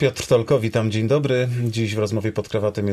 Piotr Tolko, witam, dzień dobry. Dziś w rozmowie pod krawatem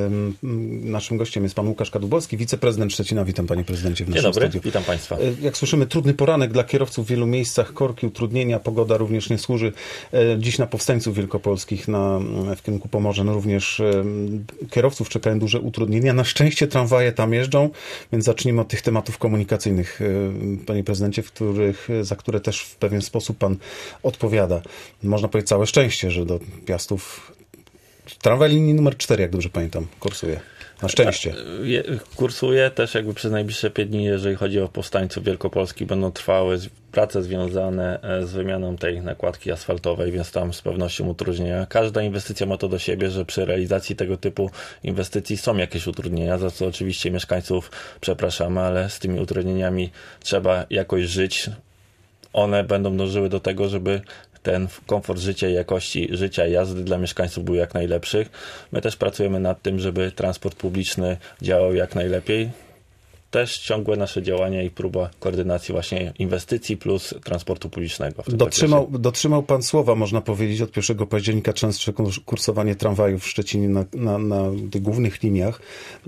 naszym gościem jest pan Łukasz Kadłubowski, wiceprezydent Szczecina. Witam, panie prezydencie, w naszym studiu. Witam państwa. Jak słyszymy, trudny poranek dla kierowców w wielu miejscach, korki, utrudnienia, pogoda również nie służy. Dziś na powstańców wielkopolskich w kierunku Pomorza również kierowców czekają duże utrudnienia. Na szczęście tramwaje tam jeżdżą, więc zacznijmy od tych tematów komunikacyjnych, panie prezydencie, za które też w pewien sposób pan odpowiada. Można powiedzieć całe szczęście, że do Piastów tramwaj linii numer 4, jak dobrze pamiętam, kursuje. Na szczęście. Kursuje też jakby przez najbliższe 5 dni, jeżeli chodzi o powstańców wielkopolskich, będą trwały prace związane z wymianą tej nakładki asfaltowej, więc tam z pewnością utrudnienia. Każda inwestycja ma to do siebie, że przy realizacji tego typu inwestycji są jakieś utrudnienia, za co oczywiście mieszkańców przepraszamy, ale z tymi utrudnieniami trzeba jakoś żyć. One będą dążyły do tego, żeby ten komfort życia i jakości życia i jazdy dla mieszkańców był jak najlepszy. My też pracujemy nad tym, żeby transport publiczny działał jak najlepiej. Też ciągłe nasze działania i próba koordynacji właśnie inwestycji plus transportu publicznego. Dotrzymał pan słowa, można powiedzieć, od 1 października częstsze kursowanie tramwajów w Szczecinie na tych głównych liniach.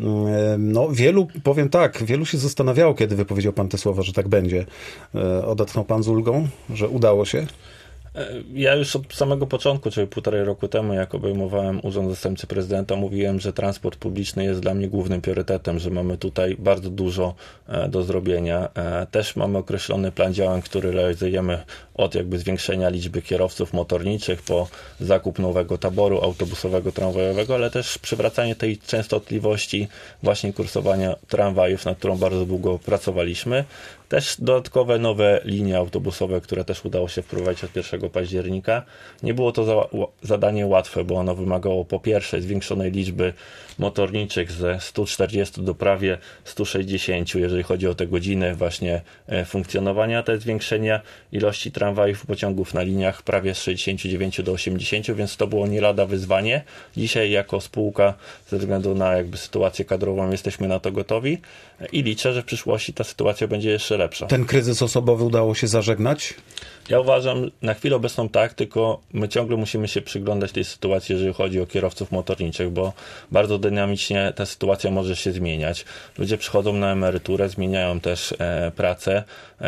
No, wielu się zastanawiało, kiedy wypowiedział pan te słowa, że tak będzie. Odetchnął pan z ulgą, że udało się? Ja już od samego początku, czyli 1,5 roku temu, jak obejmowałem urząd zastępcy prezydenta, mówiłem, że transport publiczny jest dla mnie głównym priorytetem, że mamy tutaj bardzo dużo do zrobienia. Też mamy określony plan działań, który realizujemy od jakby zwiększenia liczby kierowców motorniczych po zakup nowego taboru autobusowego, tramwajowego, ale też przywracanie tej częstotliwości właśnie kursowania tramwajów, nad którą bardzo długo pracowaliśmy. Też dodatkowe nowe linie autobusowe, które też udało się wprowadzić od 1 października. Nie było to zadanie łatwe, bo ono wymagało po pierwsze zwiększonej liczby motorniczych ze 140 do prawie 160, jeżeli chodzi o te godziny właśnie funkcjonowania, te zwiększenia ilości tramwajów, pociągów na liniach prawie z 69 do 80, więc to było nie lada wyzwanie. Dzisiaj jako spółka ze względu na jakby sytuację kadrową jesteśmy na to gotowi i liczę, że w przyszłości ta sytuacja będzie jeszcze lepsza. Ten kryzys osobowy udało się zażegnać? Ja uważam, na chwilę obecną tak, tylko my ciągle musimy się przyglądać tej sytuacji, jeżeli chodzi o kierowców motorniczych, bo bardzo dynamicznie ta sytuacja może się zmieniać. Ludzie przychodzą na emeryturę, zmieniają też pracę.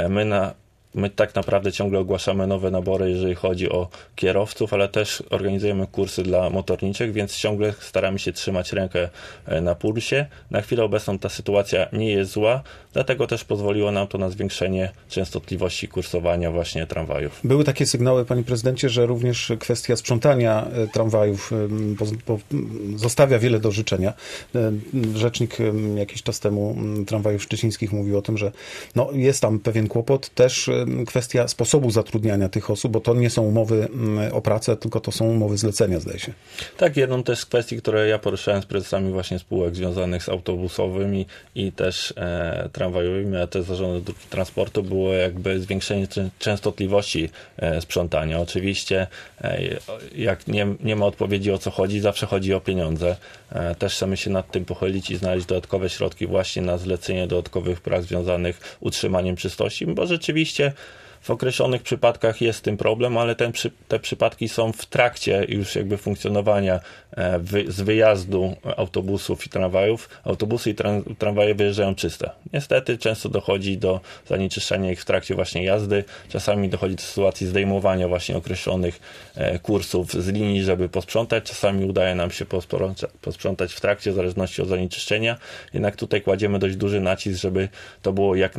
My tak naprawdę ciągle ogłaszamy nowe nabory, jeżeli chodzi o kierowców, ale też organizujemy kursy dla motorniczych, więc ciągle staramy się trzymać rękę na pulsie. Na chwilę obecną ta sytuacja nie jest zła, dlatego też pozwoliło nam to na zwiększenie częstotliwości kursowania właśnie tramwajów. Były takie sygnały, panie prezydencie, że również kwestia sprzątania tramwajów zostawia wiele do życzenia. Rzecznik jakiś czas temu tramwajów szczecińskich mówił o tym, że jest tam pewien kłopot. Też kwestia sposobu zatrudniania tych osób, bo to nie są umowy o pracę, tylko to są umowy zlecenia, zdaje się. Tak, jedną też z kwestii, które ja poruszałem z prezesami właśnie spółek związanych z autobusowymi i też tramwajowymi, a też zarządu dróg transportu, było jakby zwiększenie częstotliwości sprzątania. Oczywiście jak nie ma odpowiedzi, o co chodzi, zawsze chodzi o pieniądze. Też chcemy się nad tym pochylić i znaleźć dodatkowe środki właśnie na zlecenie dodatkowych prac związanych z utrzymaniem czystości, bo rzeczywiście w określonych przypadkach jest z tym problem, ale te przypadki są w trakcie już jakby funkcjonowania z wyjazdu autobusów i tramwajów. Autobusy i tramwaje wyjeżdżają czyste. Niestety często dochodzi do zanieczyszczenia ich w trakcie właśnie jazdy. Czasami dochodzi do sytuacji zdejmowania właśnie określonych kursów z linii, żeby posprzątać. Czasami udaje nam się posprzątać w trakcie, w zależności od zanieczyszczenia. Jednak tutaj kładziemy dość duży nacisk, żeby to było jak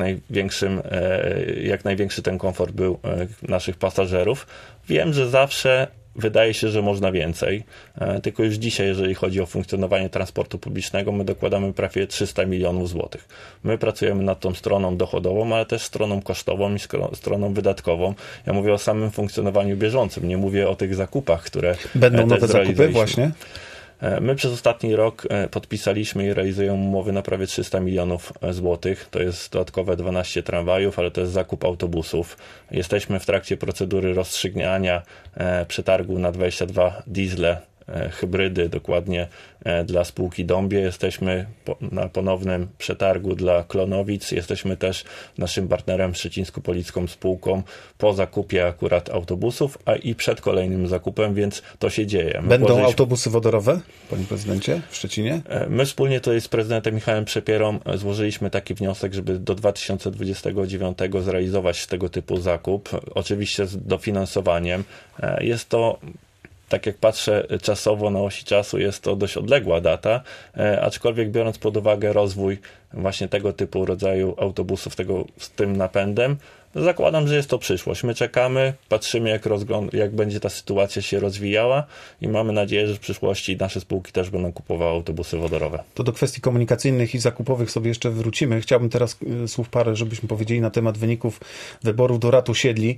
największy ten komfort był naszych pasażerów. Wiem, że zawsze wydaje się, że można więcej, tylko już dzisiaj, jeżeli chodzi o funkcjonowanie transportu publicznego, my dokładamy prawie 300 milionów złotych. My pracujemy nad tą stroną dochodową, ale też stroną kosztową i stroną wydatkową. Ja mówię o samym funkcjonowaniu bieżącym, nie mówię o tych zakupach, które będą nowe zakupy właśnie? My przez ostatni rok podpisaliśmy i realizujemy umowy na prawie 300 milionów złotych. To jest dodatkowe 12 tramwajów, ale to jest zakup autobusów. Jesteśmy w trakcie procedury rozstrzygniania przetargu na 22 diesle hybrydy, dokładnie dla spółki Dąbie. Jesteśmy na ponownym przetargu dla Klonowic. Jesteśmy też naszym partnerem szczecińsko-policką spółką po zakupie akurat autobusów, a i przed kolejnym zakupem, więc to się dzieje. Będą autobusy wodorowe, panie prezydencie, w Szczecinie? My wspólnie tutaj z prezydentem Michałem Przepierą złożyliśmy taki wniosek, żeby do 2029 zrealizować tego typu zakup. Oczywiście z dofinansowaniem. Jest to, tak jak patrzę czasowo na osi czasu, jest to dość odległa data, aczkolwiek biorąc pod uwagę rozwój właśnie tego typu rodzaju autobusów z tym napędem, zakładam, że jest to przyszłość. My czekamy, patrzymy jak będzie ta sytuacja się rozwijała i mamy nadzieję, że w przyszłości nasze spółki też będą kupowały autobusy wodorowe. To do kwestii komunikacyjnych i zakupowych sobie jeszcze wrócimy. Chciałbym teraz słów parę, żebyśmy powiedzieli na temat wyników wyborów do rad osiedli.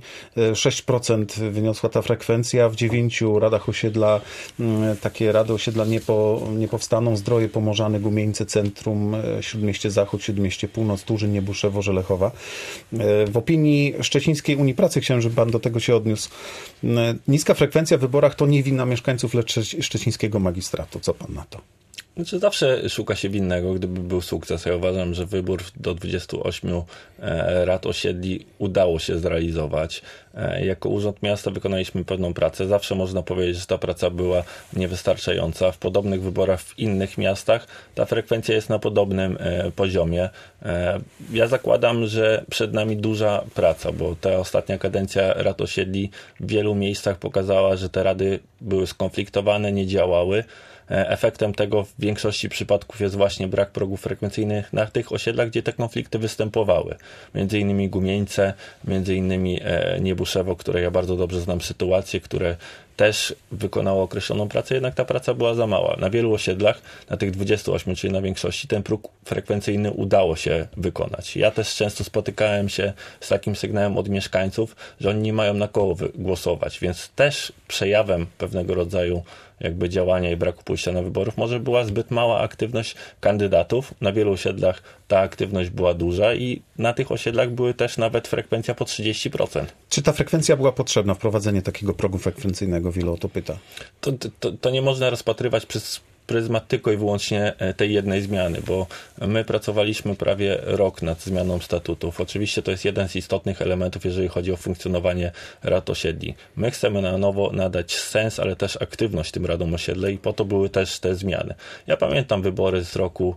6% wyniosła ta frekwencja. W 9 radach osiedla takie rady osiedla nie powstaną. Zdroje, Pomorzany, Gumieńce, Centrum, Śródmieście Zachód, Śródmieście Północ, Turzyn, Niebuszewo, Żelechowa. W opinii Szczecińskiej Unii Pracy, chciałem, żeby pan do tego się odniósł. Niska frekwencja w wyborach to nie wina mieszkańców, lecz szczecińskiego magistratu. Co pan na to? Znaczy zawsze szuka się winnego, gdyby był sukces. Ja uważam, że wybór do 28 rad osiedli udało się zrealizować. Jako Urząd Miasta wykonaliśmy pewną pracę. Zawsze można powiedzieć, że ta praca była niewystarczająca. W podobnych wyborach w innych miastach ta frekwencja jest na podobnym poziomie. Ja zakładam, że przed nami duża praca, bo ta ostatnia kadencja rad osiedli w wielu miejscach pokazała, że te rady były skonfliktowane, nie działały. Efektem tego w większości przypadków jest właśnie brak progów frekwencyjnych na tych osiedlach, gdzie te konflikty występowały. Między innymi Gumieńce, między innymi Niebuszewo, które ja bardzo dobrze znam sytuację, które też wykonało określoną pracę, jednak ta praca była za mała. Na wielu osiedlach, na tych 28, czyli na większości, ten próg frekwencyjny udało się wykonać. Ja też często spotykałem się z takim sygnałem od mieszkańców, że oni nie mają na kogo głosować, więc też przejawem pewnego rodzaju jakby działania i braku pójścia na wyborów może była zbyt mała aktywność kandydatów. Na wielu osiedlach ta aktywność była duża i na tych osiedlach były też nawet frekwencja po 30%. Czy ta frekwencja była potrzebna, wprowadzenie takiego progu frekwencyjnego? Wielu o to pyta. To nie można rozpatrywać przez pryzmat tylko i wyłącznie tej jednej zmiany, bo my pracowaliśmy prawie rok nad zmianą statutów. Oczywiście to jest jeden z istotnych elementów, jeżeli chodzi o funkcjonowanie rad osiedli. My chcemy na nowo nadać sens, ale też aktywność tym radom osiedli i po to były też te zmiany. Ja pamiętam wybory z roku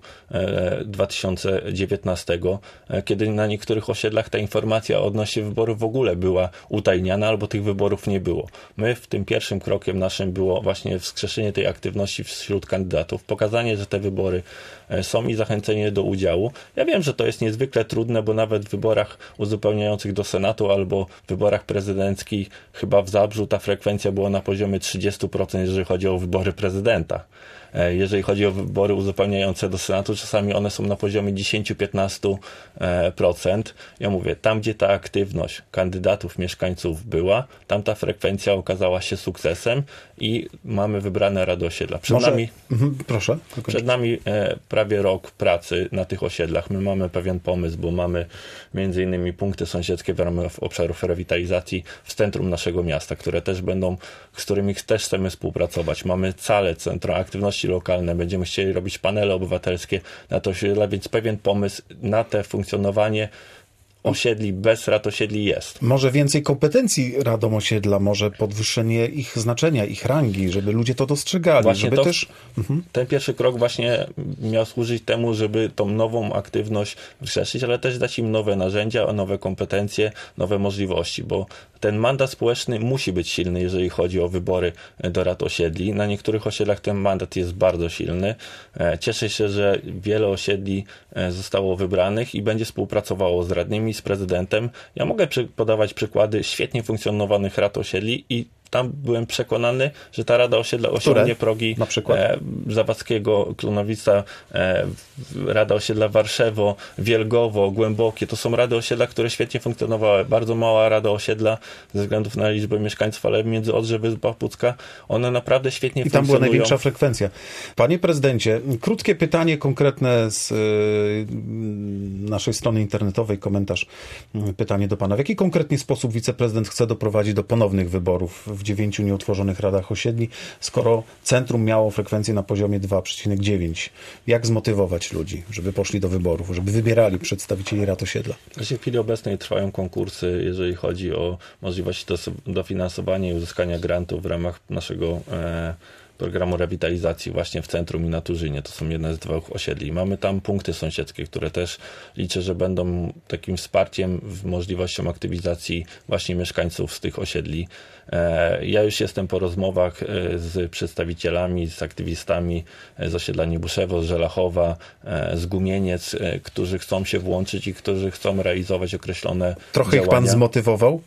2019, kiedy na niektórych osiedlach ta informacja odnośnie wyborów w ogóle była utajniana albo tych wyborów nie było. My w tym pierwszym krokiem naszym było właśnie wskrzeszenie tej aktywności wśród kandydatów, pokazanie, że te wybory są i zachęcenie do udziału. Ja wiem, że to jest niezwykle trudne, bo nawet w wyborach uzupełniających do Senatu albo w wyborach prezydenckich chyba w Zabrzu ta frekwencja była na poziomie 30%, jeżeli chodzi o wybory prezydenta. Jeżeli chodzi o wybory uzupełniające do Senatu, czasami one są na poziomie 10-15%. Ja mówię, tam gdzie ta aktywność kandydatów, mieszkańców była, tam ta frekwencja okazała się sukcesem i mamy wybrane rady osiedla. Przed nami prawie rok pracy na tych osiedlach. My mamy pewien pomysł, bo mamy między innymi punkty sąsiedzkie w ramach obszarów rewitalizacji w centrum naszego miasta, które też będą, z którymi też chcemy współpracować. Mamy całe centra aktywności lokalne, będziemy chcieli robić panele obywatelskie na to osiedla, więc pewien pomysł na te funkcjonowanie osiedli bez rad osiedli jest. Może więcej kompetencji radom osiedla, może podwyższenie ich znaczenia, ich rangi, żeby ludzie to dostrzegali. Właśnie żeby też... Ten pierwszy krok właśnie miał służyć temu, żeby tą nową aktywność wskrzeszyć, ale też dać im nowe narzędzia, nowe kompetencje, nowe możliwości, bo ten mandat społeczny musi być silny, jeżeli chodzi o wybory do rad osiedli. Na niektórych osiedlach ten mandat jest bardzo silny. Cieszę się, że wiele osiedli zostało wybranych i będzie współpracowało z radnymi, z prezydentem. Ja mogę podawać przykłady świetnie funkcjonowanych rad osiedli i tam byłem przekonany, że ta Rada Osiedla osiągnie progi na przykład? Zawadzkiego, Klonowica, Rada Osiedla Warszewo, Wielgowo, Głębokie. To są rady osiedla, które świetnie funkcjonowały. Bardzo mała Rada Osiedla ze względów na liczbę mieszkańców, ale między Odrze, Wyspa Pucka one naprawdę świetnie funkcjonują. I tam była największa frekwencja. Panie prezydencie, krótkie pytanie konkretne z naszej strony internetowej, komentarz, pytanie do pana. W jaki konkretnie sposób wiceprezydent chce doprowadzić do ponownych wyborów w 9 nieutworzonych radach osiedli, skoro centrum miało frekwencję na poziomie 2,9. Jak zmotywować ludzi, żeby poszli do wyborów, żeby wybierali przedstawicieli rad osiedla? W chwili obecnej trwają konkursy, jeżeli chodzi o możliwości dofinansowania i uzyskania grantów w ramach naszego programu rewitalizacji właśnie w centrum i na Turzynie. To są jedne z 2 osiedli. Mamy tam punkty sąsiedzkie, które też liczę, że będą takim wsparciem w możliwością aktywizacji właśnie mieszkańców z tych osiedli. Ja już jestem po rozmowach z przedstawicielami, z aktywistami z osiedla Niebuszewo, z Żelachowa, z Gumieniec, którzy chcą się włączyć i którzy chcą realizować określone Trochę działania. ich pan zmotywował?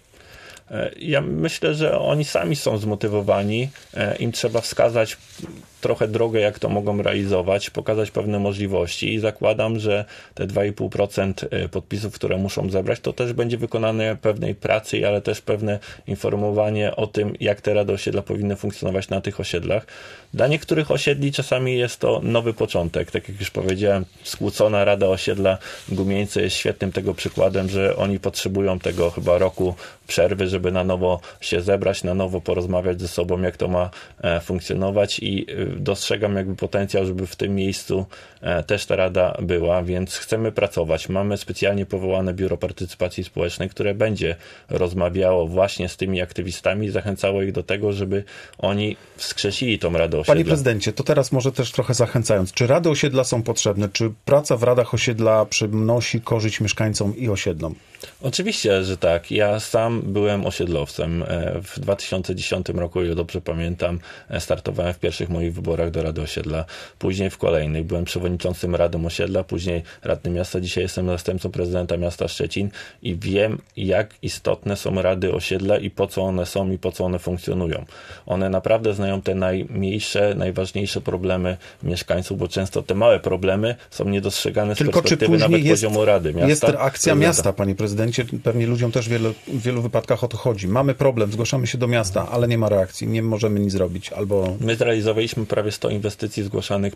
Ja myślę, że oni sami są zmotywowani. Im trzeba wskazać trochę drogę, jak to mogą realizować, pokazać pewne możliwości i zakładam, że te 2,5% podpisów, które muszą zebrać, to też będzie wykonane pewnej pracy, ale też pewne informowanie o tym, jak te rady osiedla powinny funkcjonować na tych osiedlach. Dla niektórych osiedli czasami jest to nowy początek. Tak jak już powiedziałem, skłócona Rada Osiedla Gumieńce jest świetnym tego przykładem, że oni potrzebują tego chyba roku przerwy, żeby na nowo się zebrać, na nowo porozmawiać ze sobą, jak to ma funkcjonować i dostrzegam jakby potencjał, żeby w tym miejscu też ta rada była, więc chcemy pracować. Mamy specjalnie powołane Biuro Partycypacji Społecznej, które będzie rozmawiało właśnie z tymi aktywistami i zachęcało ich do tego, żeby oni wskrzesili tą Radę Osiedla. Panie prezydencie, to teraz może też trochę zachęcając. Czy rady osiedla są potrzebne? Czy praca w radach osiedla przynosi korzyść mieszkańcom i osiedlom? Oczywiście, że tak. Ja sam byłem osiedlowcem. W 2010 roku, o ile dobrze pamiętam, startowałem w pierwszych moich wyborach do Rady Osiedla. Później w kolejnych byłem przewodniczącym Rady Osiedla, później radnym miasta. Dzisiaj jestem zastępcą prezydenta miasta Szczecin i wiem, jak istotne są rady osiedla i po co one są i po co one funkcjonują. One naprawdę znają te najmniejsze, najważniejsze problemy mieszkańców, bo często te małe problemy są niedostrzegane z perspektywy nawet poziomu Rady Miasta. Jest reakcja miasta, panie prezydencie. Pewnie ludziom też w wielu wypadkach o to chodzi. Mamy problem, zgłaszamy się do miasta, ale nie ma reakcji, nie możemy nic zrobić. My zrealizowaliśmy prawie 100 inwestycji zgłaszanych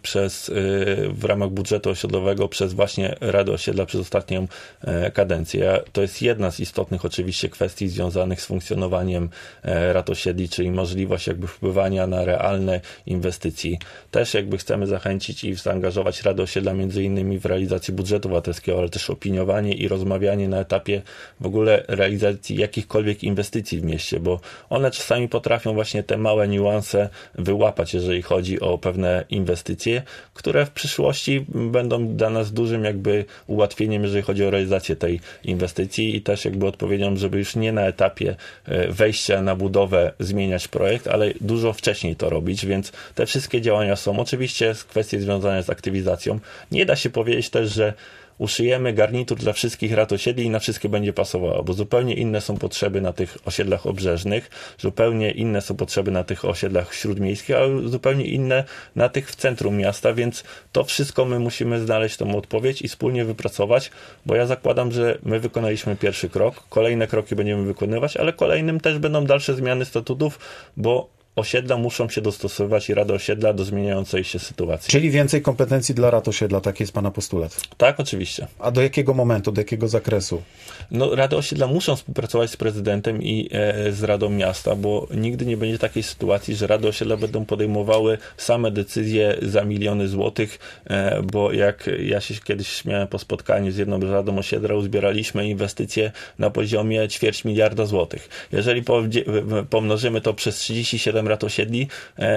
w ramach budżetu osiedlowego przez właśnie Radę Osiedla przez ostatnią kadencję. To jest jedna z istotnych oczywiście kwestii związanych z funkcjonowaniem rad osiedli, czyli możliwość jakby wpływania na realne inwestycji. Też jakby chcemy zachęcić i zaangażować Radę Osiedla między innymi w realizację budżetu obywatelskiego, ale też opiniowanie i rozmawianie na etapie w ogóle realizacji jakichkolwiek inwestycji w mieście, bo one czasami potrafią właśnie te małe niuanse wyłapać, jeżeli chodzi o pewne inwestycje, które w przyszłości będą dla nas dużym jakby ułatwieniem, jeżeli chodzi o realizację tej inwestycji i też jakby odpowiedzią, żeby już nie na etapie wejścia na budowę zmieniać projekt, ale dużo wcześniej to robić, więc te wszystkie działania są. Oczywiście kwestie związane z aktywizacją. Nie da się powiedzieć też, że uszyjemy garnitur dla wszystkich rad osiedli i na wszystkie będzie pasowało, bo zupełnie inne są potrzeby na tych osiedlach obrzeżnych, zupełnie inne są potrzeby na tych osiedlach śródmiejskich, a zupełnie inne na tych w centrum miasta, więc to wszystko my musimy znaleźć tą odpowiedź i wspólnie wypracować, bo ja zakładam, że my wykonaliśmy pierwszy krok, kolejne kroki będziemy wykonywać, ale kolejnym też będą dalsze zmiany statutów, bo osiedla muszą się dostosowywać i Rada Osiedla do zmieniającej się sytuacji. Czyli więcej kompetencji dla rad osiedla, taki jest pana postulat? Tak, oczywiście. A do jakiego momentu, do jakiego zakresu? Rady Osiedla muszą współpracować z prezydentem i z Radą Miasta, bo nigdy nie będzie takiej sytuacji, że Rady Osiedla będą podejmowały same decyzje za miliony złotych, bo jak ja się kiedyś śmiałem po spotkaniu z jedną Radą Osiedla, uzbieraliśmy inwestycje na poziomie 250 miliarda złotych. Jeżeli pomnożymy to przez 37 rad osiedli,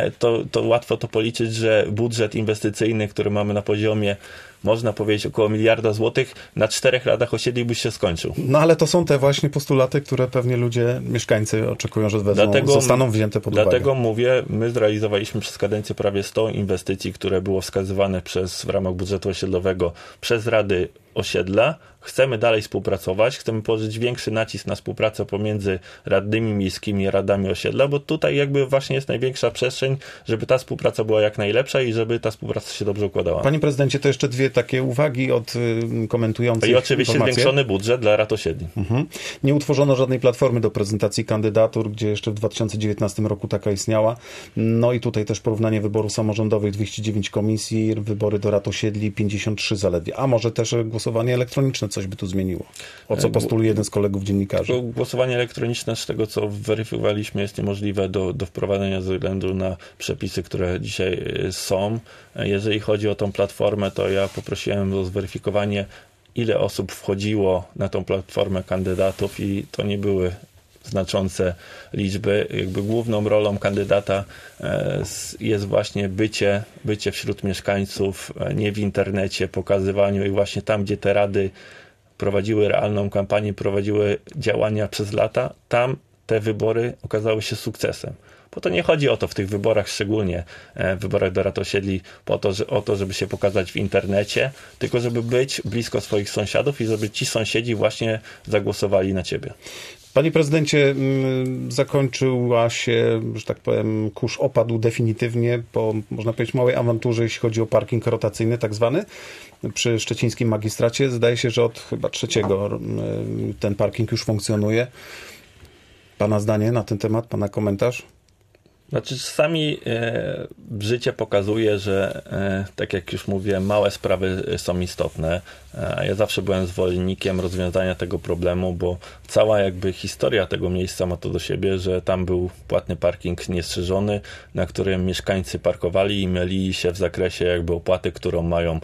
to łatwo to policzyć, że budżet inwestycyjny, który mamy na poziomie, można powiedzieć, około 1 miliarda złotych, na 4 radach osiedli by się skończył. No ale to są te właśnie postulaty, które pewnie ludzie, mieszkańcy oczekują, że zostaną wzięte pod uwagę. Dlatego mówię, my zrealizowaliśmy przez kadencję prawie 100 inwestycji, które było wskazywane w ramach budżetu osiedlowego przez Rady Osiedla. Chcemy dalej współpracować, chcemy położyć większy nacisk na współpracę pomiędzy radnymi miejskimi i radami osiedla, bo tutaj jakby właśnie jest największa przestrzeń, żeby ta współpraca była jak najlepsza i żeby ta współpraca się dobrze układała. Panie prezydencie, to jeszcze 2 takie uwagi od komentujących. I oczywiście zwiększony budżet dla rad osiedli. Nie utworzono żadnej platformy do prezentacji kandydatur, gdzie jeszcze w 2019 roku taka istniała. No i tutaj też porównanie wyborów samorządowych, 209 komisji, wybory do rad osiedli, 53 zaledwie. A może też głosowanie elektroniczne coś by tu zmieniło. O co postuluje jeden z kolegów dziennikarzy. Głosowanie elektroniczne, z tego co weryfikowaliśmy, jest niemożliwe do wprowadzenia ze względu na przepisy, które dzisiaj są. Jeżeli chodzi o tą platformę, to ja poprosiłem o zweryfikowanie, ile osób wchodziło na tą platformę kandydatów i to nie były znaczące liczby. Jakby główną rolą kandydata jest właśnie bycie wśród mieszkańców, nie w internecie, pokazywaniu i właśnie tam, gdzie te rady prowadziły realną kampanię, prowadziły działania przez lata, tam te wybory okazały się sukcesem. Bo to nie chodzi o to w tych wyborach, szczególnie w wyborach do rad osiedli, o to, żeby się pokazać w internecie, tylko żeby być blisko swoich sąsiadów i żeby ci sąsiedzi właśnie zagłosowali na ciebie. Panie prezydencie, zakończyła się, że tak powiem, kurz opadł definitywnie po, można powiedzieć, małej awanturze, jeśli chodzi o parking rotacyjny tak zwany przy szczecińskim magistracie. Zdaje się, że od chyba 3 ten parking już funkcjonuje. Pana zdanie na ten temat, pana komentarz? Znaczy czasami życie pokazuje, że tak jak już mówiłem, małe sprawy są istotne. Ja zawsze byłem zwolennikiem rozwiązania tego problemu, bo cała jakby historia tego miejsca ma to do siebie, że tam był płatny parking niestrzeżony, na którym mieszkańcy parkowali i mylili się w zakresie jakby opłaty, którą mają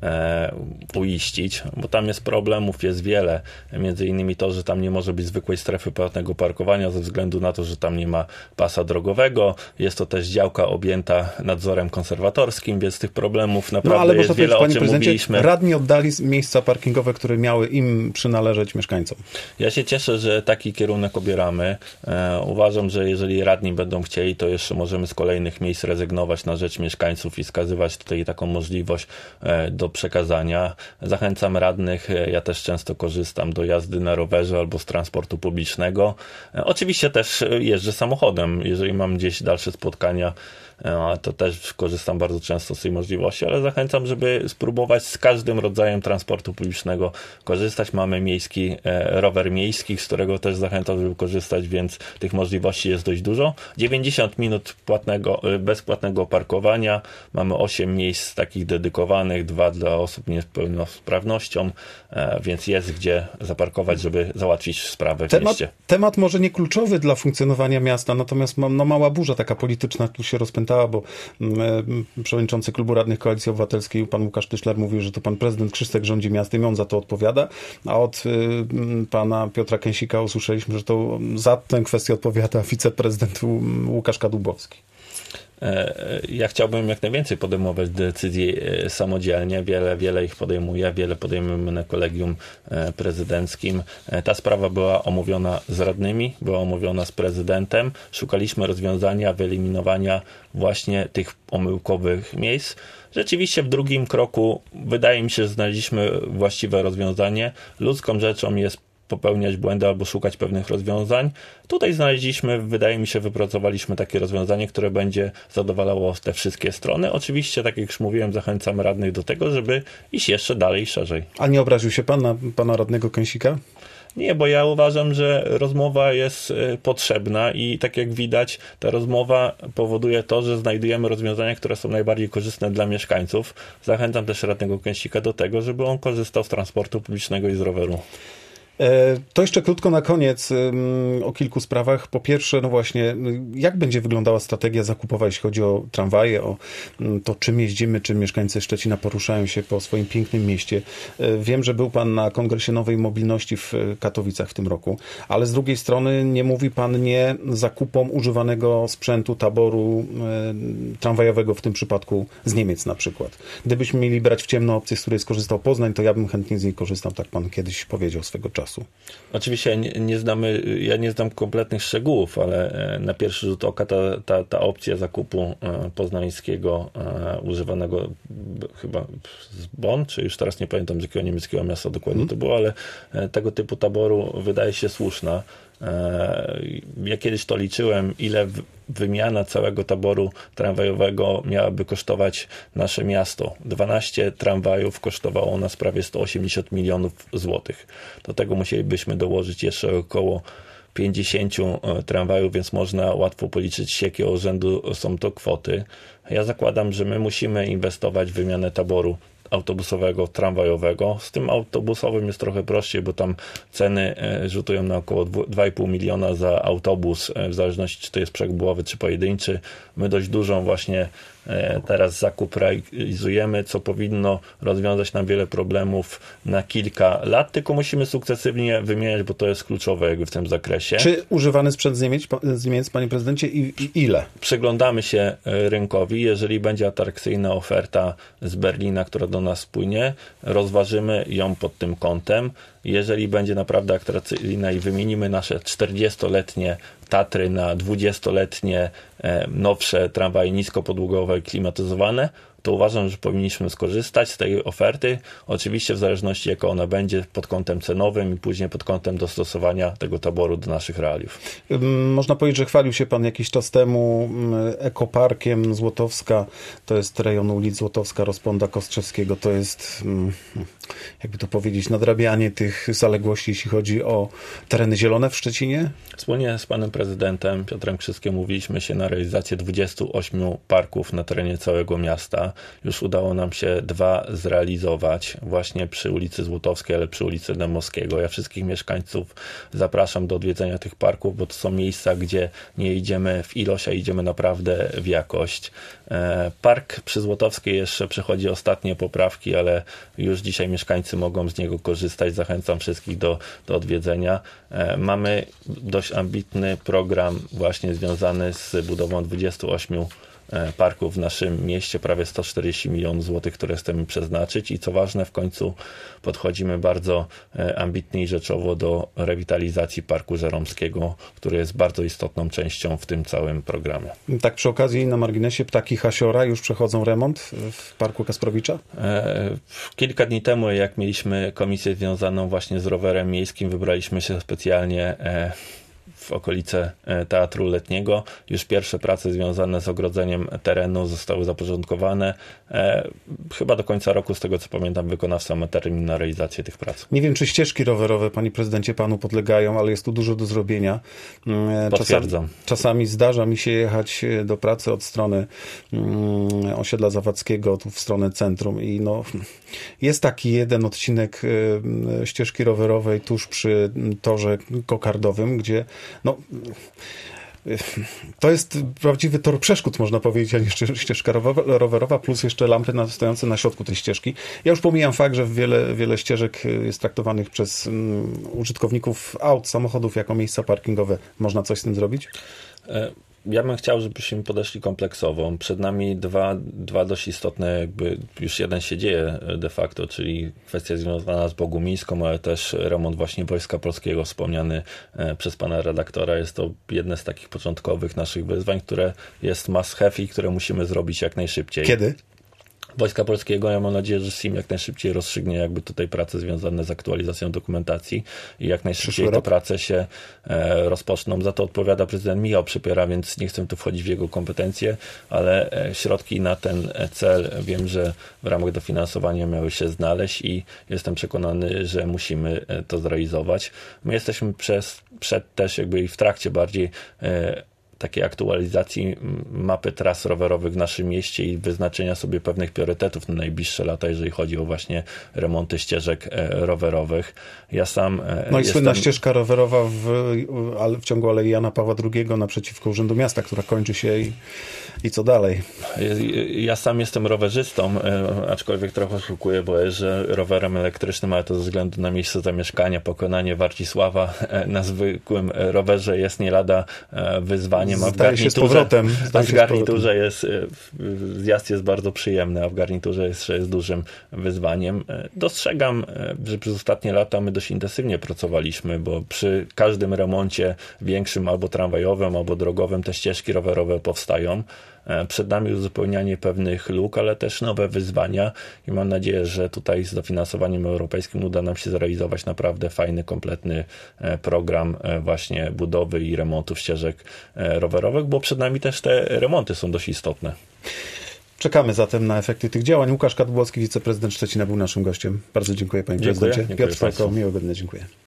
uiścić, bo tam jest problemów, jest wiele. Między innymi to, że tam nie może być zwykłej strefy płatnego parkowania ze względu na to, że tam nie ma pasa drogowego. Jest to też działka objęta nadzorem konserwatorskim, więc tych problemów naprawdę jest wiele, o czym mówiliśmy. Radni oddali miejsca parkingowe, które miały im przynależeć mieszkańcom. Ja się cieszę, że taki kierunek obieramy. Uważam, że jeżeli radni będą chcieli, to jeszcze możemy z kolejnych miejsc rezygnować na rzecz mieszkańców i wskazywać tutaj taką możliwość do przekazania. Zachęcam radnych, ja też często korzystam do jazdy na rowerze albo z transportu publicznego. Oczywiście też jeżdżę samochodem, jeżeli mam gdzieś dalsze spotkania, to też korzystam bardzo często z tej możliwości, ale zachęcam, żeby spróbować z każdym rodzajem transportu publicznego korzystać. Mamy rower miejski, z którego też zachęcam, żeby korzystać, więc tych możliwości jest dość dużo. 90 minut bezpłatnego parkowania. Mamy 8 miejsc takich dedykowanych, 2 dla osób z niepełnosprawnością, więc jest gdzie zaparkować, żeby załatwić sprawę w mieście. Temat może nie kluczowy dla funkcjonowania miasta, natomiast mała burza taka polityczna tu się rozpętała, bo przewodniczący Klubu Radnych Koalicji Obywatelskiej, pan Łukasz Tyszler, mówił, że to pan prezydent Krzystek rządzi miastem i on za to odpowiada, a od pana Piotra Kęsika usłyszeliśmy, że to za tę kwestię odpowiada wiceprezydent Łukasz Kadłubowski. Ja chciałbym jak najwięcej podejmować decyzji samodzielnie. Wiele ich podejmuję, wiele podejmujemy na kolegium prezydenckim. Ta sprawa była omówiona z radnymi, była omówiona z prezydentem. Szukaliśmy rozwiązania wyeliminowania właśnie tych omyłkowych miejsc. Rzeczywiście w drugim kroku wydaje mi się, że znaleźliśmy właściwe rozwiązanie. Ludzką rzeczą jest popełniać błędy albo szukać pewnych rozwiązań. Tutaj znaleźliśmy, wydaje mi się, wypracowaliśmy takie rozwiązanie, które będzie zadowalało te wszystkie strony. Oczywiście, tak jak już mówiłem, zachęcam radnych do tego, żeby iść jeszcze dalej i szerzej. A nie obraził się pan na pana radnego Kęsika? Nie, bo ja uważam, że rozmowa jest potrzebna i tak jak widać, ta rozmowa powoduje to, że znajdujemy rozwiązania, które są najbardziej korzystne dla mieszkańców. Zachęcam też radnego Kęsika do tego, żeby on korzystał z transportu publicznego i z roweru. To jeszcze krótko na koniec o kilku sprawach. Po pierwsze, no właśnie, jak będzie wyglądała strategia zakupowa, jeśli chodzi o tramwaje, o to, czym jeździmy, czym mieszkańcy Szczecina poruszają się po swoim pięknym mieście. Wiem, że był pan na Kongresie Nowej Mobilności w Katowicach w tym roku, ale z drugiej strony nie mówi pan nie zakupom używanego sprzętu, taboru tramwajowego, w tym przypadku z Niemiec na przykład. Gdybyśmy mieli brać w ciemno opcję, z której skorzystał Poznań, to ja bym chętnie z niej korzystał, tak pan kiedyś powiedział swego czasu. Oczywiście ja nie znam kompletnych szczegółów, ale na pierwszy rzut oka ta opcja zakupu poznańskiego używanego chyba z Bonn, czy już teraz nie pamiętam z jakiego niemieckiego miasta dokładnie to było, ale tego typu taboru wydaje się słuszna. Ja kiedyś to liczyłem, ile wymiana całego taboru tramwajowego miałaby kosztować nasze miasto. 12 tramwajów kosztowało nas prawie 180 milionów złotych. Do tego musielibyśmy dołożyć jeszcze około 50 tramwajów, więc można łatwo policzyć, jakiego rzędu są to kwoty. Ja zakładam, że my musimy inwestować w wymianę taboru autobusowego, tramwajowego. Z tym autobusowym jest trochę prościej, bo tam ceny rzutują na około 2,5 miliona za autobus, w zależności czy to jest przegubowy, czy pojedynczy. My dość dużą właśnie teraz zakup realizujemy, co powinno rozwiązać nam wiele problemów na kilka lat, tylko musimy sukcesywnie wymieniać, bo to jest kluczowe jakby w tym zakresie. Czy używany sprzęt z Niemiec, panie prezydencie, i ile? Przyglądamy się rynkowi. Jeżeli będzie atrakcyjna oferta z Berlina, która do nas spłynie, rozważymy ją pod tym kątem. Jeżeli będzie naprawdę atrakcyjna i wymienimy nasze 40-letnie Tatry na 20-letnie nowsze tramwaje niskopodłogowe i klimatyzowane, to uważam, że powinniśmy skorzystać z tej oferty. Oczywiście w zależności jaka ona będzie pod kątem cenowym i później pod kątem dostosowania tego taboru do naszych realiów. Można powiedzieć, że chwalił się pan jakiś czas temu ekoparkiem Złotowska. To jest rejon ulic Złotowska, Rozponda, Kostrzewskiego. To jest, jakby to powiedzieć, nadrabianie tych zaległości, jeśli chodzi o tereny zielone w Szczecinie? Wspólnie z panem prezydentem Piotrem Krzyskiem mówiliśmy się na realizację 28 parków na terenie całego miasta. Już udało nam się 2 zrealizować właśnie przy ulicy Złotowskiej, ale przy ulicy Dębowskiego. Ja wszystkich mieszkańców zapraszam do odwiedzenia tych parków, bo to są miejsca, gdzie nie idziemy w ilość, a idziemy naprawdę w jakość. Park przy Złotowskiej jeszcze przechodzi ostatnie poprawki, ale już dzisiaj mieszkańcy mogą z niego korzystać. Zachęcam wszystkich do odwiedzenia. Mamy dość ambitny program właśnie związany z budową 28 parków w naszym mieście, prawie 140 milionów złotych, które chcemy przeznaczyć i co ważne, w końcu podchodzimy bardzo ambitnie i rzeczowo do rewitalizacji Parku Żeromskiego, który jest bardzo istotną częścią w tym całym programie. Tak przy okazji na marginesie ptaki Hasiora już przechodzą remont w Parku Kasprowicza? Kilka dni temu, jak mieliśmy komisję związaną właśnie z rowerem miejskim, wybraliśmy się specjalnie w okolice Teatru Letniego. Już pierwsze prace związane z ogrodzeniem terenu zostały zaporządkowane. Chyba do końca roku, z tego co pamiętam, wykonawca ma termin na realizację tych prac. Nie wiem, czy ścieżki rowerowe, panie prezydencie, panu podlegają, ale jest tu dużo do zrobienia. Potwierdzam. Czasami zdarza mi się jechać do pracy od strony osiedla Zawadzkiego, tu w stronę centrum i no, jest taki jeden odcinek ścieżki rowerowej tuż przy torze kokardowym, gdzie no, to jest prawdziwy tor przeszkód, można powiedzieć, a nie ścieżka rowerowa, plus jeszcze lampy stojące na środku tej ścieżki. Ja już pomijam fakt, że wiele ścieżek jest traktowanych przez użytkowników aut, samochodów jako miejsca parkingowe. Można coś z tym zrobić? Ja bym chciał, żebyśmy podeszli kompleksowo. Przed nami dwa dość istotne, jakby już jeden się dzieje de facto, czyli kwestia związana z Bogumińską, ale też remont właśnie Wojska Polskiego wspomniany przez pana redaktora. Jest to jedne z takich początkowych naszych wyzwań, które jest must have i które musimy zrobić jak najszybciej. Kiedy? Wojska Polskiego, ja mam nadzieję, że SIM jak najszybciej rozstrzygnie jakby tutaj prace związane z aktualizacją dokumentacji i jak najszybciej te prace się rozpoczną. Za to odpowiada prezydent Michał Przypiera, więc nie chcę tu wchodzić w jego kompetencje, ale środki na ten cel wiem, że w ramach dofinansowania miały się znaleźć i jestem przekonany, że musimy to zrealizować. My jesteśmy przed też jakby i w trakcie bardziej takiej aktualizacji mapy tras rowerowych w naszym mieście i wyznaczenia sobie pewnych priorytetów na najbliższe lata, jeżeli chodzi o właśnie remonty ścieżek rowerowych. Ja sam No i słynna ścieżka rowerowa w ciągu Alei Jana Pawła II naprzeciwko Urzędu Miasta, która kończy się i co dalej? Ja sam jestem rowerzystą, aczkolwiek trochę oszukuję, bo jeżdżę rowerem elektrycznym, ale to ze względu na miejsce zamieszkania, pokonanie Warcisława na zwykłym rowerze jest nie lada wyzwaniem. A w garniturze jest zjazd jest bardzo przyjemny, a w garniturze jest dużym wyzwaniem. Dostrzegam, że przez ostatnie lata my dość intensywnie pracowaliśmy, bo przy każdym remoncie większym albo tramwajowym, albo drogowym te ścieżki rowerowe powstają. Przed nami uzupełnianie pewnych luk, ale też nowe wyzwania i mam nadzieję, że tutaj z dofinansowaniem europejskim uda nam się zrealizować naprawdę fajny, kompletny program właśnie budowy i remontów ścieżek rowerowych, bo przed nami też te remonty są dość istotne. Czekamy zatem na efekty tych działań. Łukasz Kadłubowski, wiceprezydent Szczecina, był naszym gościem. Bardzo dziękuję, panie prezydencie. Dziękuję Piotr Falko, miłego dnia, dziękuję.